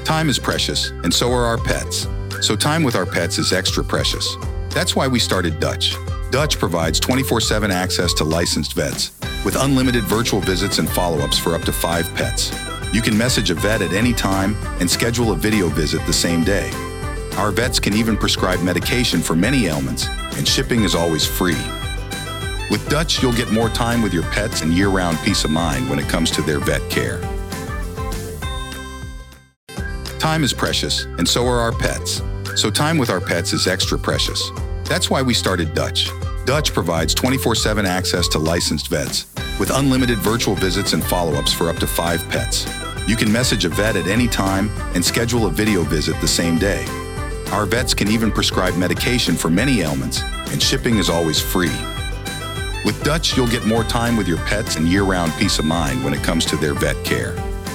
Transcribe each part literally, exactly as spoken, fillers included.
Time is precious, and so are our pets. So time with our pets is extra precious. That's why we started Dutch. Dutch provides twenty-four seven access to licensed vets, with unlimited virtual visits and follow-ups for up to five pets. You can message a vet at any time and schedule a video visit the same day. Our vets can even prescribe medication for many ailments, and shipping is always free. With Dutch, you'll get more time with your pets and year-round peace of mind when it comes to their vet care. Time is precious, and so are our pets. So time with our pets is extra precious. That's why we started Dutch. Dutch provides twenty-four seven access to licensed vets, with unlimited virtual visits and follow-ups for up to five pets. You can message a vet at any time and schedule a video visit the same day. Our vets can even prescribe medication for many ailments, and shipping is always free. With Dutch, you'll get more time with your pets and year-round peace of mind when it comes to their vet care.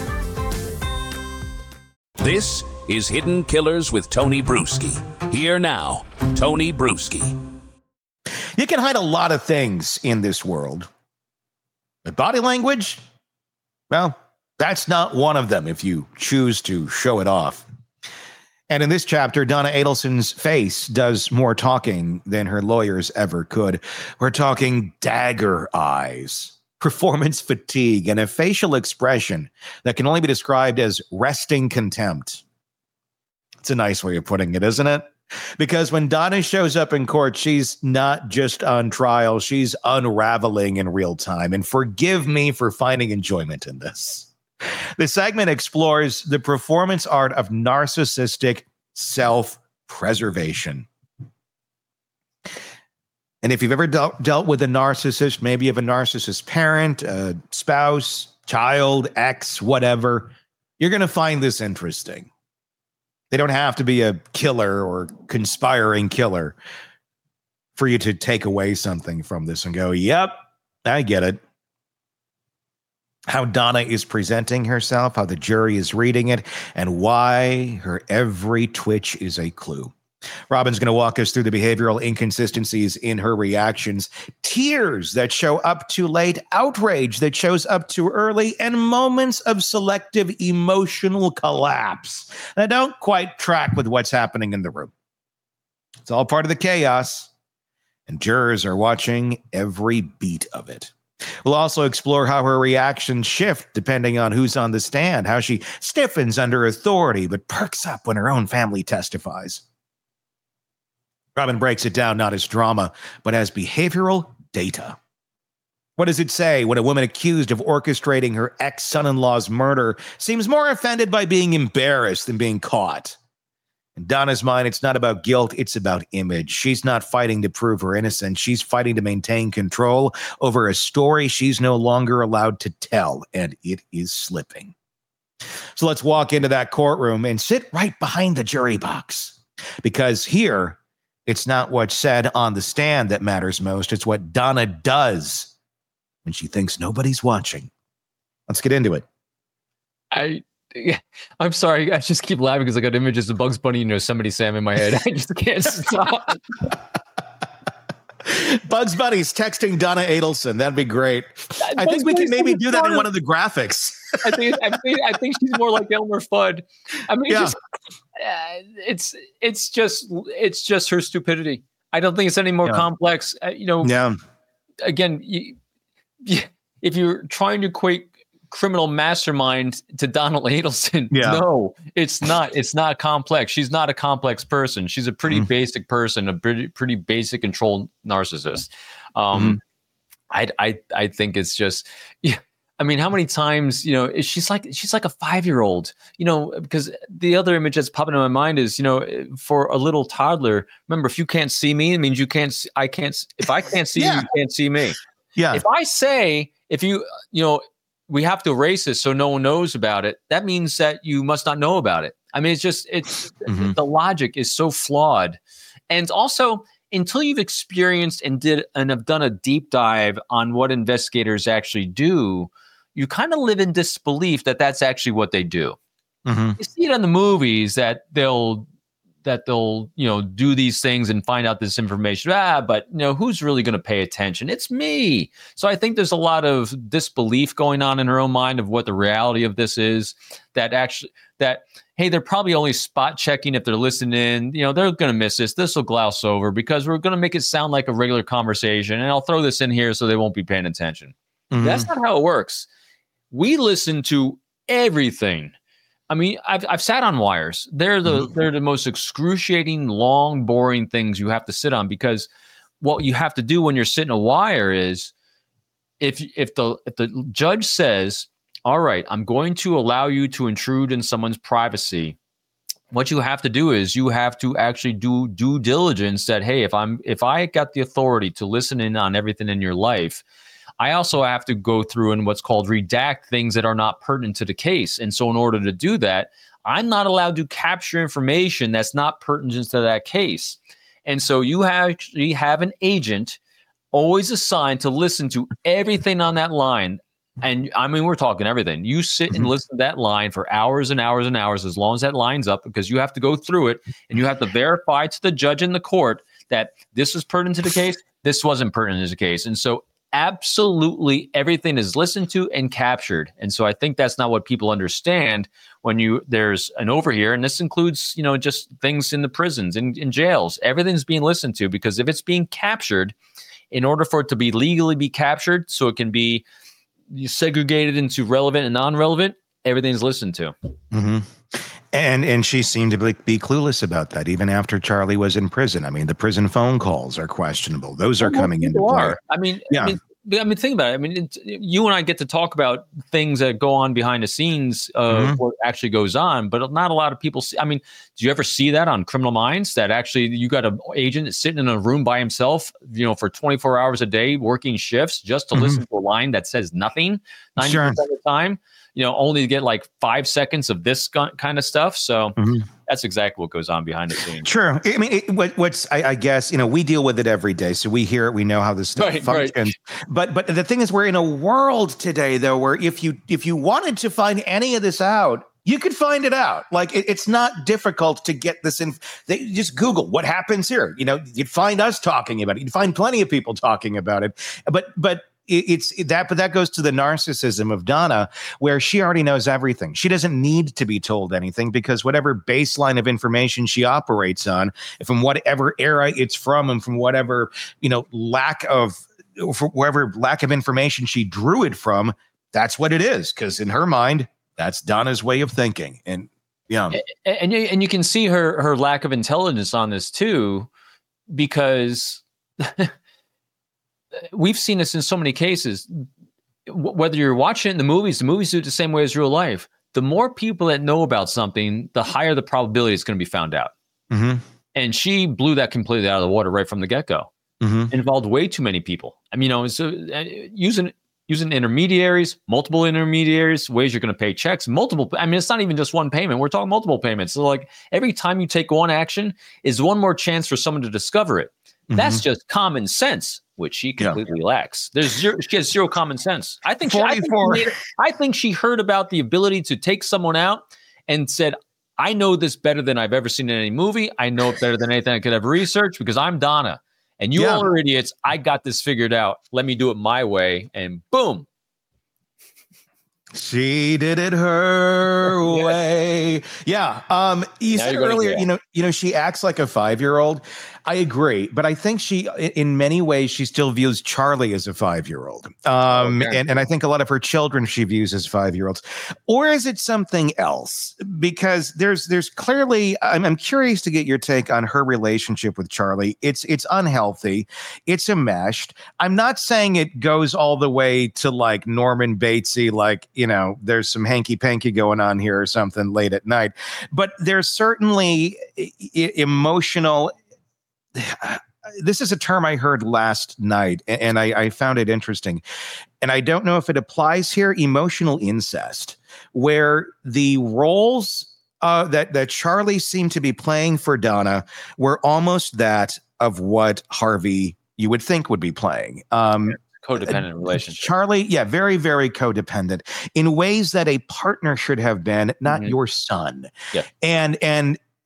This is Hidden Killers with Tony Bruschi. Here now, Tony Bruschi. You can hide a lot of things in this world. But body language? Well, that's not one of them if you choose to show it off. And in this chapter, Donna Adelson's face does more talking than her lawyers ever could. We're talking dagger eyes, performance fatigue, and a facial expression that can only be described as resting contempt. It's a nice way of putting it, isn't it? Because when Donna shows up in court, she's not just on trial, she's unraveling in real time. And forgive me for finding enjoyment in this. The segment explores the performance art of narcissistic self-preservation. And if you've ever dealt, dealt with a narcissist, maybe you have a narcissist parent, a spouse, child, ex, whatever, you're going to find this interesting. They don't have to be a killer or conspiring killer for you to take away something from this and go, yep, I get it. How Donna is presenting herself, how the jury is reading it, and why her every twitch is a clue. Robin's going to walk us through the behavioral inconsistencies in her reactions, tears that show up too late, outrage that shows up too early, and moments of selective emotional collapse that don't quite track with what's happening in the room. It's all part of the chaos, and jurors are watching every beat of it. We'll also explore how her reactions shift depending on who's on the stand, how she stiffens under authority but perks up when her own family testifies. Robin breaks it down not as drama, but as behavioral data. What does it say when a woman accused of orchestrating her ex-son-in-law's murder seems more offended by being embarrassed than being caught? In Donna's mind, it's not about guilt, it's about image. She's not fighting to prove her innocence. She's fighting to maintain control over a story she's no longer allowed to tell, and it is slipping. So let's walk into that courtroom and sit right behind the jury box. Because here, it's not what's said on the stand that matters most. It's what Donna does when she thinks nobody's watching. Let's get into it. I... I'm sorry. I just keep laughing because I got images of Bugs Bunny and Yosemite Sam in my head. I just can't stop. Bugs Bunny's texting Donna Adelson. That'd be great. I think we can maybe do that in one of the graphics. I think I think I think she's more like Elmer Fudd. I mean, yeah. it's, just, uh, it's it's just it's just her stupidity. I don't think it's any more yeah. complex. Uh, you know. Yeah. Again, you, you, if you're trying to equate criminal mastermind to Donald Adelson. Yeah. No, it's not. It's not complex. She's not a complex person. She's a pretty mm-hmm. basic person, a pretty pretty basic control narcissist. Um, mm-hmm. I I I think it's just. Yeah, I mean, how many times, you know, she's like she's like a five-year-old, you know, because the other image that's popping in my mind is, you know, for a little toddler. Remember, if you can't see me, it means you can't. See, I can't. If I can't see yeah. you, you can't see me. Yeah. If I say, if you, you know. We have to erase this so no one knows about it. That means that you must not know about it. I mean, it's just, it's mm-hmm. the logic is so flawed. And also, until you've experienced and did and have done a deep dive on what investigators actually do, you kind of live in disbelief that that's actually what they do. Mm-hmm. You see it in the movies that they'll that they'll, you know, do these things and find out this information. Ah, but you know, who's really going to pay attention? It's me. So I think there's a lot of disbelief going on in her own mind of what the reality of this is. That actually, that hey, they're probably only spot checking if they're listening in. You know, they're going to miss this. This will gloss over because we're going to make it sound like a regular conversation, and I'll throw this in here so they won't be paying attention. Mm-hmm. That's not how it works. We listen to everything. I mean, I've I've sat on wires. They're the mm-hmm. they're the most excruciating, long, boring things you have to sit on, because what you have to do when you're sitting a wire is if if the if the judge says, all right, I'm going to allow you to intrude in someone's privacy, what you have to do is you have to actually do due diligence that, hey, if I'm if I got the authority to listen in on everything in your life, I also have to go through and what's called redact things that are not pertinent to the case. And so in order to do that, I'm not allowed to capture information that's not pertinent to that case. And so you actually have an agent always assigned to listen to everything on that line. And I mean, we're talking everything. You sit and listen to that line for hours and hours and hours, as long as that lines up, because you have to go through it and you have to verify to the judge in the court that this is pertinent to the case, this wasn't pertinent to the case. And so absolutely everything is listened to and captured. And so I think that's not what people understand when you there's an overhear, and this includes, you know, just things in the prisons, in, in jails. Everything's being listened to, because if it's being captured, in order for it to be legally be captured so it can be segregated into relevant and non-relevant, everything's listened to. Mm-hmm. And and she seemed to be, be clueless about that even after Charlie was in prison. I mean, the prison phone calls are questionable. Those are well, coming into play. Are. I mean, yeah. I mean, I mean, think about it. I mean, it's, you and I get to talk about things that go on behind the scenes of mm-hmm. what actually goes on, but not a lot of people see. I mean, do you ever see that on Criminal Minds, that actually you got an agent sitting in a room by himself, you know, for twenty-four hours a day, working shifts just to mm-hmm. listen to a line that says nothing ninety percent sure. of the time, you know, only to get like five seconds of this kind of stuff. So mm-hmm. that's exactly what goes on behind the scenes. True. I mean, it, what, what's, I, I guess, you know, we deal with it every day. So we hear it, we know how this stuff right, functions. Right. But, but the thing is, we're in a world today, though, where if you, if you wanted to find any of this out, you could find it out. Like, it, it's not difficult to get this in. They, just Google what happens here. You know, you'd find us talking about it. You'd find plenty of people talking about it. But, but, It's that, but that goes to the narcissism of Donna, where she already knows everything. She doesn't need to be told anything, because whatever baseline of information she operates on, from whatever era it's from, and from whatever, you know, lack of, wherever lack of information she drew it from, that's what it is. Because in her mind, that's Donna's way of thinking. And yeah, and, and you and you can see her her lack of intelligence on this too, because. We've seen this in so many cases. W- whether you're watching it in the movies, the movies do it the same way as real life. The more people that know about something, the higher the probability it's going to be found out. Mm-hmm. And she blew that completely out of the water right from the get-go. Mm-hmm. It involved way too many people. I mean, you know, so uh, using using intermediaries, multiple intermediaries, ways you're going to pay checks, multiple. I mean, it's not even just one payment. We're talking multiple payments. So like every time you take one action is one more chance for someone to discover it. Mm-hmm. That's just common sense, which she completely yeah. lacks. There's zero, she has zero common sense. I think, she, I, think she made, I think she heard about the ability to take someone out and said, I know this better than I've ever seen in any movie. I know it better than anything I could ever research, because I'm Donna. And you yeah. all are idiots. I got this figured out. Let me do it my way. And boom. She did it her way. Yeah. Um, you now said earlier, you know, you know, she acts like a five-year-old. I agree, but I think she, in many ways, she still views Charlie as a five-year-old. Um, okay. and, and I think a lot of her children she views as five-year-olds. Or is it something else? Because there's there's clearly, I'm, I'm curious to get your take on her relationship with Charlie. It's it's unhealthy. It's enmeshed. I'm not saying it goes all the way to like Norman Batesy, like, you know, there's some hanky-panky going on here or something late at night. But there's certainly I- emotional... This is a term I heard last night, and I, I found it interesting. And I don't know if it applies here, emotional incest, where the roles uh, that, that Charlie seemed to be playing for Donna were almost that of what Harvey you would think would be playing. Um, Codependent relationship. Charlie, yeah, very, very codependent in ways that a partner should have been, not mm-hmm. your son. Yeah. And, and,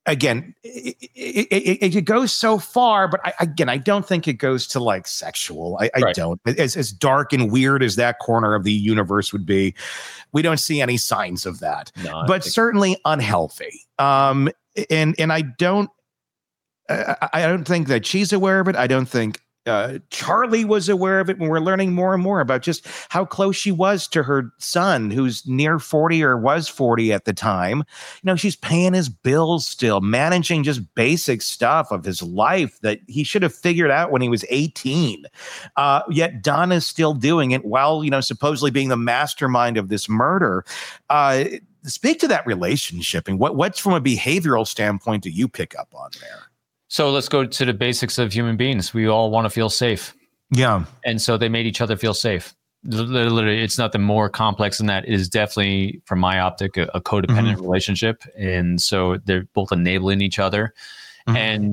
again, it, it, it, it goes so far, but I, again, I don't think it goes to like sexual. I, I Right. don't. As, as dark and weird as that corner of the universe would be, we don't see any signs of that. No, I but think- certainly unhealthy. Um, and and I don't, I, I don't think that she's aware of it. I don't think uh, Charlie was aware of it. When we're learning more and more about just how close she was to her son, who's near forty or was forty at the time. You know, she's paying his bills still, managing just basic stuff of his life that he should have figured out when he was eighteen. Uh, yet Donna's still doing it while, you know, supposedly being the mastermind of this murder. Uh, speak to that relationship and what what's from a behavioral standpoint do you pick up on there? So let's go to the basics of human beings. We all want to feel safe. Yeah. And so they made each other feel safe. Literally, it's nothing more complex than that. It is definitely, from my optic, a, a codependent Mm-hmm. relationship. And so they're both enabling each other. Mm-hmm. And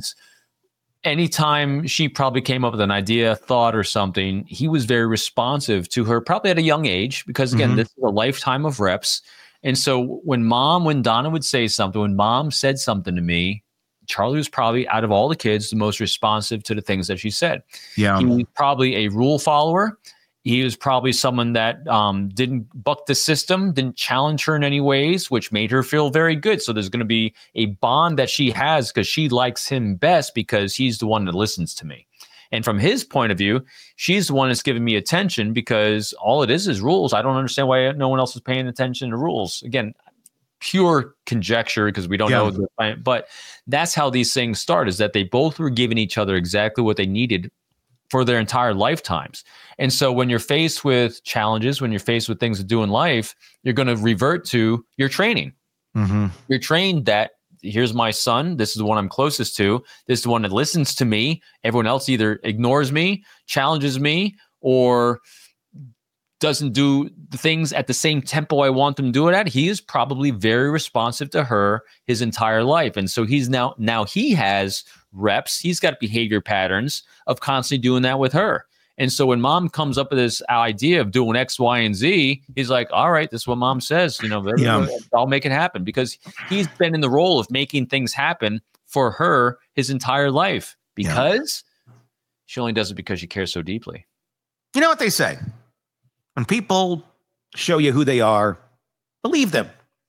anytime she probably came up with an idea, thought, or something, he was very responsive to her, probably at a young age, because again, Mhm. this is a lifetime of reps. And so when mom, when Donna would say something, when mom said something to me, Charlie was probably, out of all the kids, the most responsive to the things that she said. Yeah. He was probably a rule follower. He was probably someone that um, didn't buck the system, didn't challenge her in any ways, which made her feel very good. So there's going to be a bond that she has because she likes him best because he's the one that listens to me. And from his point of view, she's the one that's giving me attention because all it is is rules. I don't understand why no one else is paying attention to rules. Again, pure conjecture because we don't Yeah. know. The, but that's how these things start, is that they both were giving each other exactly what they needed for their entire lifetimes. And so when you're faced with challenges, when you're faced with things to do in life, you're going to revert to your training. Mm-hmm. You're trained that here's my son. This is the one I'm closest to. This is the one that listens to me. Everyone else either ignores me, challenges me, or doesn't do the things at the same tempo I want them to do it at. He is probably very responsive to her his entire life. And so he's now, now he has reps. He's got behavior patterns of constantly doing that with her. And so when mom comes up with this idea of doing X, Y, and Z, he's like, all right, this is what mom says, you know, Yeah. I'll make it happen, because he's been in the role of making things happen for her his entire life, because she only does it because she cares so deeply. You know what they say? When people show you who they are, believe them.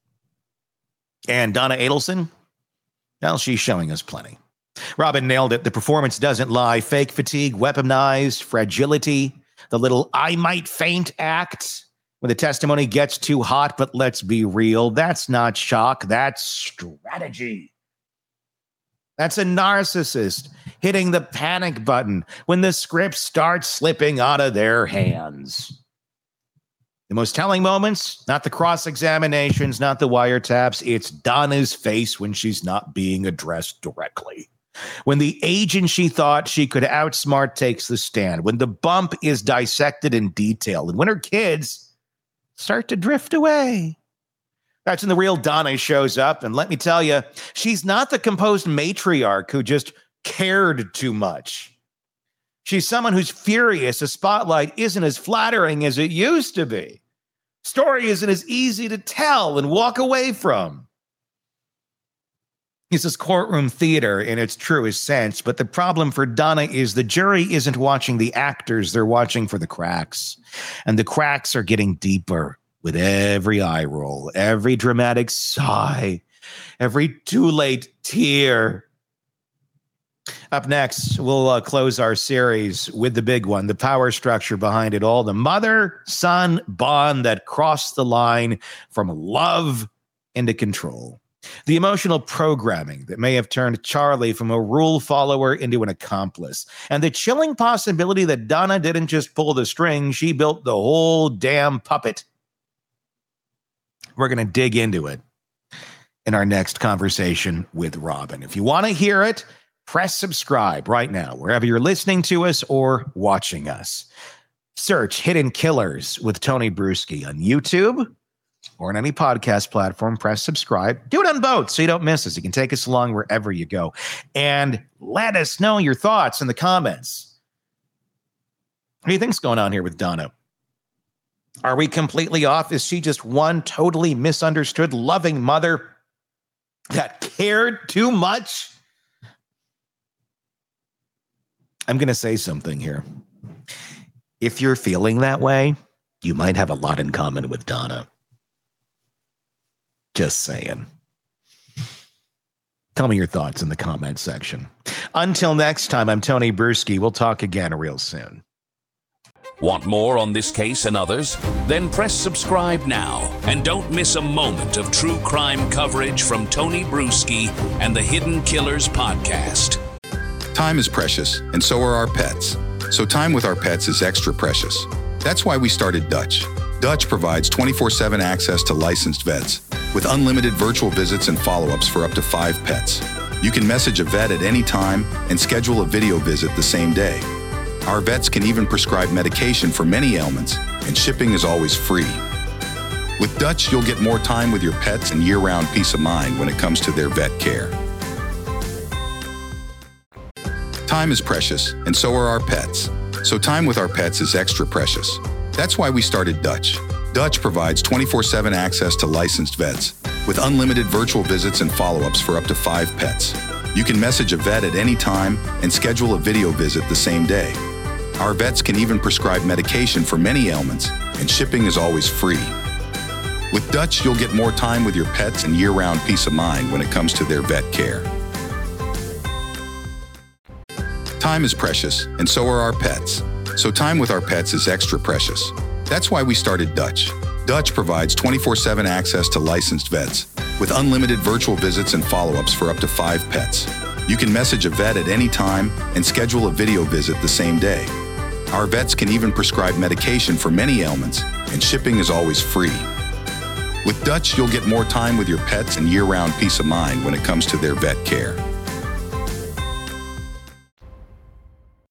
And Donna Adelson, well, she's showing us plenty. Robin nailed it. The performance doesn't lie. Fake fatigue, weaponized fragility, the little I might faint act when the testimony gets too hot, but let's be real. That's not shock. That's strategy. That's a narcissist hitting the panic button when the script starts slipping out of their hands. The most telling moments, not the cross-examinations, not the wiretaps. It's Donna's face when she's not being addressed directly. When the agent she thought she could outsmart takes the stand. When the bump is dissected in detail. And when her kids start to drift away. That's when the real Donna shows up. And let me tell you, she's not the composed matriarch who just cared too much. She's someone who's furious the spotlight isn't as flattering as it used to be. Story isn't as easy to tell and walk away from. This is courtroom theater in its truest sense, but the problem for Donna is the jury isn't watching the actors, they're watching for the cracks. And the cracks are getting deeper with every eye roll, every dramatic sigh, every too late tear. Up next, we'll uh, close our series with the big one, the power structure behind it all, the mother-son bond that crossed the line from love into control. The emotional programming that may have turned Charlie from a rule follower into an accomplice. And the chilling possibility that Donna didn't just pull the string, she built the whole damn puppet. We're going to dig into it in our next conversation with Robin. If you want to hear it, press subscribe right now, wherever you're listening to us or watching us. Search Hidden Killers with Tony Bruschi on YouTube or on any podcast platform. Press subscribe. Do it on both so you don't miss us. You can take us along wherever you go. And let us know your thoughts in the comments. What do you think's going on here with Donna? Are we completely off? Is she just one totally misunderstood, loving mother that cared too much. I'm going to say something here. If you're feeling that way, you might have a lot in common with Donna. Just saying. Tell me your thoughts in the comment section. Until next time, I'm Tony Bruschi. We'll talk again real soon. Want more on this case and others? Then press subscribe now and don't miss a moment of true crime coverage from Tony Bruschi and the Hidden Killers podcast. Time is precious, and so are our pets. So time with our pets is extra precious. That's why we started Dutch. Dutch provides twenty-four seven access to licensed vets with unlimited virtual visits and follow-ups for up to five pets. You can message a vet at any time and schedule a video visit the same day. Our vets can even prescribe medication for many ailments, and shipping is always free. With Dutch, you'll get more time with your pets and year-round peace of mind when it comes to their vet care. Time is precious, and so are our pets. So time with our pets is extra precious. That's why we started Dutch. Dutch provides twenty-four seven access to licensed vets with unlimited virtual visits and follow-ups for up to five pets. You can message a vet at any time and schedule a video visit the same day. Our vets can even prescribe medication for many ailments, and shipping is always free. With Dutch, you'll get more time with your pets and year-round peace of mind when it comes to their vet care. Time is precious, and so are our pets. So time with our pets is extra precious. That's why we started Dutch. Dutch provides twenty-four seven access to licensed vets with unlimited virtual visits and follow-ups for up to five pets. You can message a vet at any time and schedule a video visit the same day. Our vets can even prescribe medication for many ailments, and shipping is always free. With Dutch, you'll get more time with your pets and year-round peace of mind when it comes to their vet care.